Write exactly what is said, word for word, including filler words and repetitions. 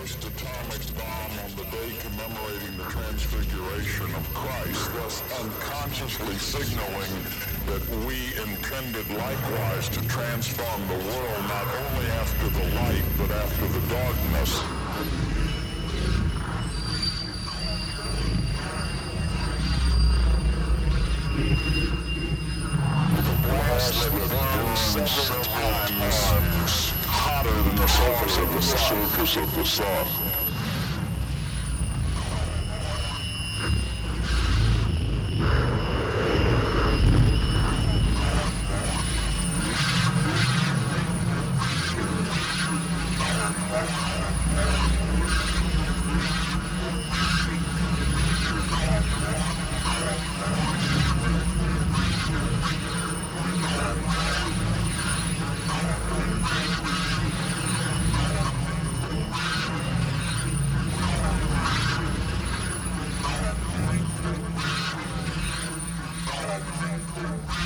first atomic bomb on the day commemorating the transfiguration of Christ, thus unconsciously signaling that we intended likewise to transform the world not only after the light but after the darkness. The blast that burned several times hotter than the surface of the surface of the sun. Thank you.